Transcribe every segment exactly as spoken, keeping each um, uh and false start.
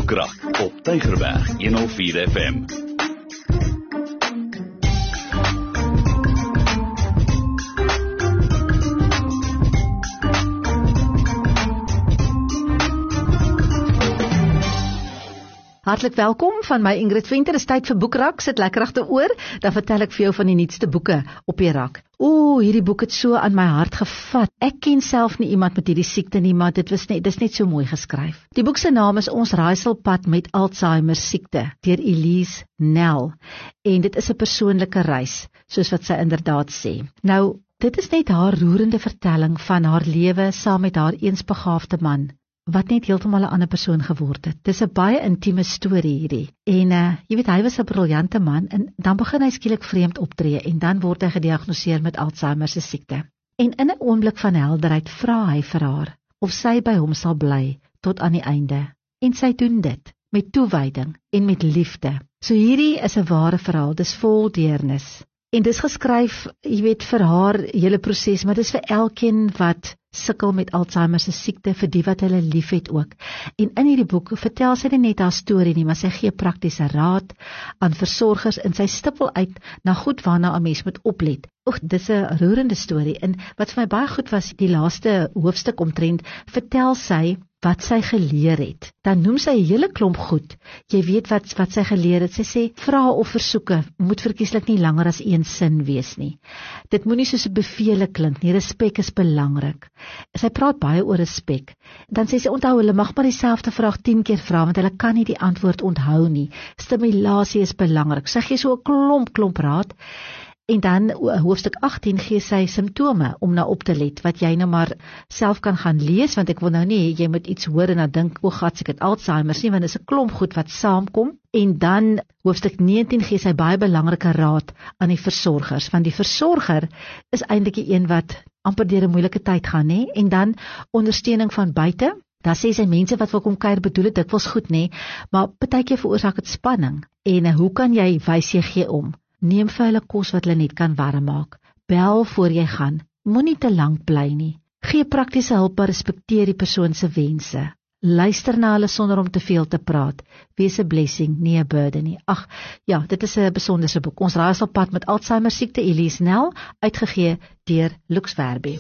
Boekrak op Tygerberg honderdvier F M. Hartlik welkom van my Ingrid Venter. Is tyd vir Boekrak. Sit lekker agteroor, dan vertel ek vir jou van die nuutste boeke op die rak. Ooh, hierdie boek het so aan my hart gevat. Ek ken self nie iemand met hierdie siekte nie, maar dit was net dit is net so mooi geskryf. Die boek se naam is Ons Raaiselpad met Alzheimer siekte deur Elise Nel. En dit is 'n persoonlike reis, soos wat sy inderdaad sê. Nou, dit is net haar roerende vertelling van haar lewe saam met haar eensbegaafde man, wat net heeltemal 'n ander persoon geword het. Dis 'n baie intieme storie hierdie. En uh, jy weet, hy was 'n briljante man en dan begin hy skielik vreemd optree en dan word hy gediagnoseer met Alzheimer se siekte. En in 'n oomblik van helderheid vra hy vir haar of sy by hom sal bly tot aan die einde. En sy doen dit met toewyding en met liefde. So hierdie is 'n ware verhaal, dis vol deernis. En dis geskryf, jy weet, vir haar hele proses, maar dis vir elkeen wat sukkel met Alzheimer se siekte, vir die wat hulle liefhet ook. En in hierdie boek vertel sy nie net haar storie nie, maar sy gee praktiese raad aan versorgers en sy stippel uit na goed waarna 'n mens moet oplet. Oeg, dis 'n roerende storie. En wat vir my baie goed was, die laaste hoofstuk omtrent, vertel sy wat sy geleer het. Dan noem sy 'n hele klomp goed. Jy weet wat wat sy geleer het. Sy sê vrae of versoeke moet verkieslik nie langer as een sin wees nie. Dit moenie soos 'n bevele klink nie. Respek is belangrik. Sy praat baie oor respek. Dan sê sy onthou, hulle mag maar dieselfde vraag tien keer vra want hulle kan nie die antwoord onthou nie. Stimulasie is belangrik. Sy gee so 'n klomp klomp raad. En dan hoofstuk agttien gee sy simptome om na op te let, wat jy nou maar self kan gaan lees, want ek wil nou nie, jy moet iets hoor en dan dink, o gat, ek het Alzheimer nie, want dit is 'n klomp goed wat saamkom. En dan hoofstuk negentien gee sy baie belangrike raad aan die versorgers, want die versorger is eintlik die een wat amper deur 'n moeilike tyd gaan, hè? En dan ondersteuning van buite. Daar sê sy mense wat wil kom kuier bedoel dit dikwels goed, nê, maar partykeer veroorsaak dit spanning. En hoe kan jy wys jy gee om? Neem vir hulle kos wat hulle net kan warm maak. Bel voor jy gaan. Moenie te lank bly nie. Gee praktiese hulp, maar respekteer die persoon se wense. Luister na hulle sonder om te veel te praat. Wees 'n blessing, nie 'n burden nie. Ag, ja, dit is 'n besonderse boek. Ons Raaiselpad met Alzheimer siekte, Elise Nel, uitgegee deur Lux Verbi.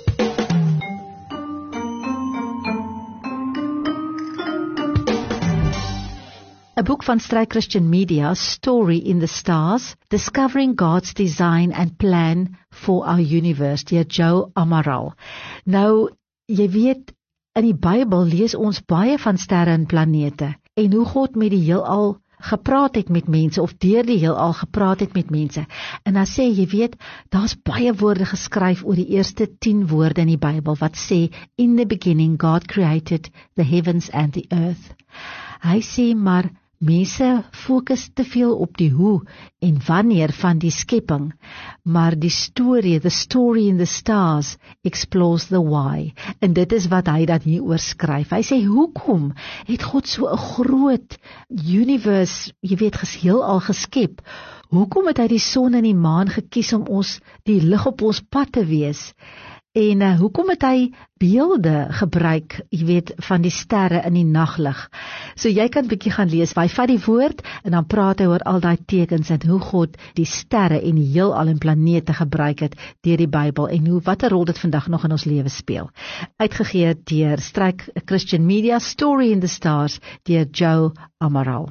Een boek van Strijk Christian Media, Story in the Stars, Discovering God's Design and Plan for Our Universe, deur Joe Amaral. Nou, jy weet, in die Bybel lees ons baie van sterre en planete, en hoe God met die heelal gepraat het met mense, of deur die heelal gepraat het met mense. En dan sê, jy weet, daar's baie woorde geskryf oor die eerste tien woorde in die Bybel, wat sê, in the beginning God created the heavens and the earth. Hy sê maar, mense fokus te veel op die hoe en wanneer van die skepping, maar die storie, the story in the stars, explores the why. En dit is wat hy dan hier oorskryf. Hy sê, hoekom het God so 'n groot universe, jy weet, geheel al geskep? Hoekom het hy die son en die maan gekies om ons, die lig op ons pad te wees? En uh, hoekom het hy beelde gebruik, jy weet, van die sterre in die naglig? So jy kan bietjie gaan lees, hy vat die woord en dan praat hy oor al daai tekens en hoe God die sterre en die heelal en planete gebruik het deur die Bybel en hoe wat 'n rol dit vandag nog in ons lewe speel. Uitgegee deur Strijk Christian Media, Story in the Stars deur Joe Amaral.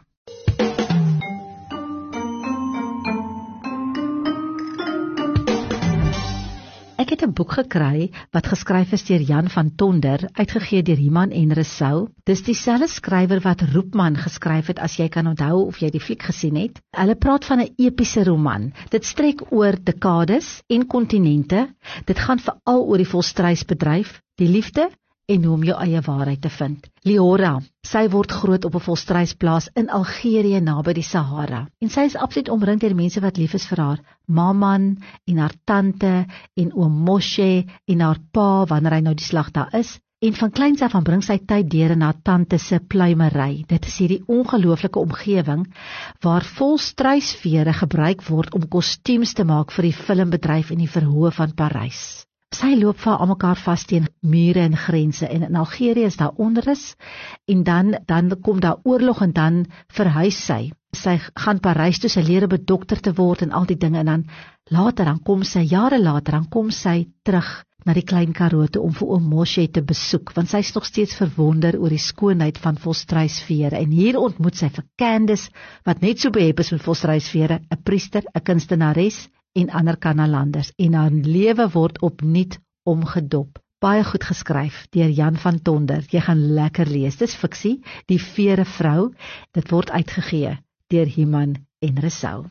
Ek het 'n boek gekry wat geskryf is deur Jan van Tonder, uitgegee deur Iman en Resou. Dis dieselfde skrywer wat Roepman geskryf het, as jy kan onthou of jy die fliek gesien het. Hulle praat van 'n epiese roman. Dit strek oor dekades en kontinente. Dit gaan veral oor die volstrysbedryf, die liefde en hoe om jou eie waarheid te vind. Leora, sy word groot op 'n volstrysplaas in Algerië naby die Sahara. En sy is absoluut omring deur mense wat lief is vir haar. Maman en haar tante en oom Moshe en haar pa wanneer hy nou die slag daar is. En van kleins af aan bring sy tyd deur in haar tante se pluimery. Dit is hierdie ongelooflike omgewing waar volstrysvere gebruik word om kostuums te maak vir die filmbedryf en die verhoë van Parys. Sy loop vir al mekaar vas teen mure en grense en in Algerië is daar onrus en dan dan kom daar oorlog en dan verhuis sy. Sy gaan Parys toe, sy leer om 'n dokter te word en al die dinge en dan later dan kom sy jare later dan kom sy terug na die Klein Karoo toe om vir oom Moshe te besoek want sy is nog steeds verwonder oor die skoonheid van volstruisvere en hier ontmoet sy vir Candice wat net so behep is met volstruisvere, 'n priester, 'n kunstenares en ander Kanalanders en haar lewe word opnuut omgedop. Baie goed geskryf deur Jan van Tonder. Jy gaan lekker lees. Dis fiksie, Die Vere Vrou. Dit word uitgegee deur Iman en Resou.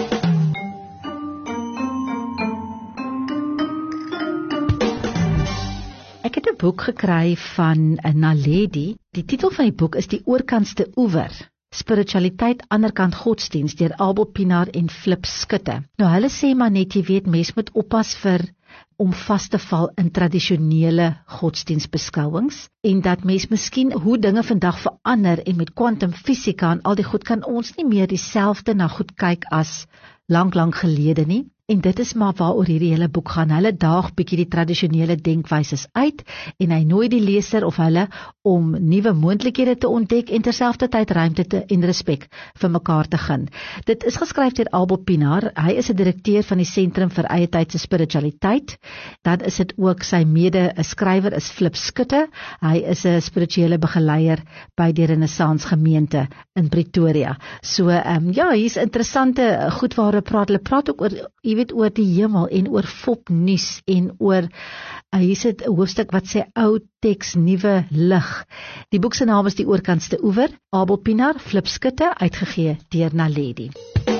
Ek het 'n boek gekry van Naledi. Die titel van die boek is Die Oorkantste Oewer. Spiritualiteit anderkant godsdiens deur Abel Pienaar en Flip Skutte. Nou hulle sê maar net jy weet mens moet oppas vir om vas te val in tradisionele godsdiensbeskouings en dat mens miskien hoe dinge vandag verander en met kwantumfisika en al die goed kan ons nie meer dieselfde na goed kyk as lank lank gelede nie. En dit is maar waaroor hierdie hele boek gaan. Hulle daag bietjie die tradisionele denkwyses uit en hy nooi die leser of hulle om nuwe moontlikhede te ontdek en terselfdertyd ruimte te en respek vir mekaar te gun. Dit is geskryf deur Abel Pienaar. Hy is 'n direkteur van die Sentrum vir Eie Tydse Spiritualiteit. Dan is dit ook sy mede 'n skrywer is Flip Skutte. Hy is 'n spirituele begeleier by die Renaissance Gemeente in Pretoria. So ehm um, ja, hier's interessante goed waaroor praat. Hulle praat ook oor jy weet oor die hemel en oor fopnuus en oor uh, hier sit 'n hoofstuk wat sê ou teks nuwe lig. Die boek se naam is Die Oorkantste Oewer, Abel Pienaar, Flip Skutte, uitgegee deur Naledi.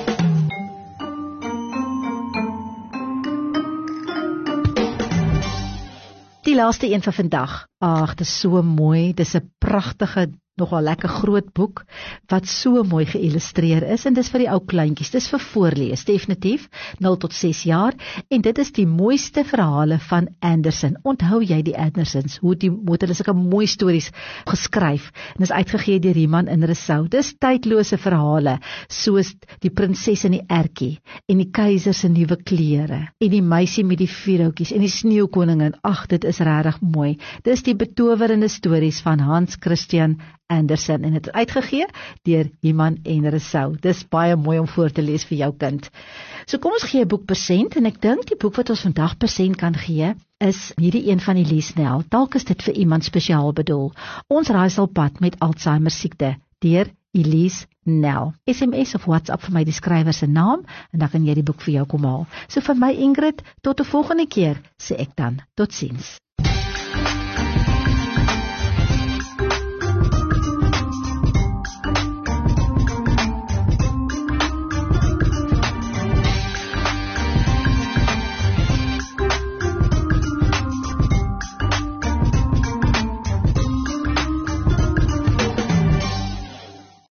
Die laaste een vir vandag. Ag, dit is so mooi. Dis 'n pragtige nogal lekker groot boek wat so mooi geïllustreer is en dis vir die ou kleintjies, dis vir voorlees definitief nul tot ses jaar en dit is die mooiste verhale van Andersen. Onthou jy die Andersens, hoe die moet hulle sulke mooi stories geskryf en is uitgegee deur Iman en Resou. Dis tydlose verhale soos die prinses en die ertjie en die keiser se nuwe klere en die meisie met die vierhoutjies en die sneeukoningin. Ag, dit is regtig mooi. Dis die betowerende stories van Hans Christian Andersen en dit is uitgegee deur Iman en Resou. Dis baie mooi om voor te lees vir jou kind. So kom ons gee 'n boek persent en ek dink die boek wat ons vandag persent kan gee is hierdie een van Elise Nel. Dalk is dit vir iemand spesiaal bedoel. Ons raaiselpad met Alzheimer siekte deur Elise Nel. S M S of WhatsApp vir my die skrywer se naam en dan kan jy die boek vir jou kom haal. So vir my Ingrid, tot 'n volgende keer sê ek dan totsiens.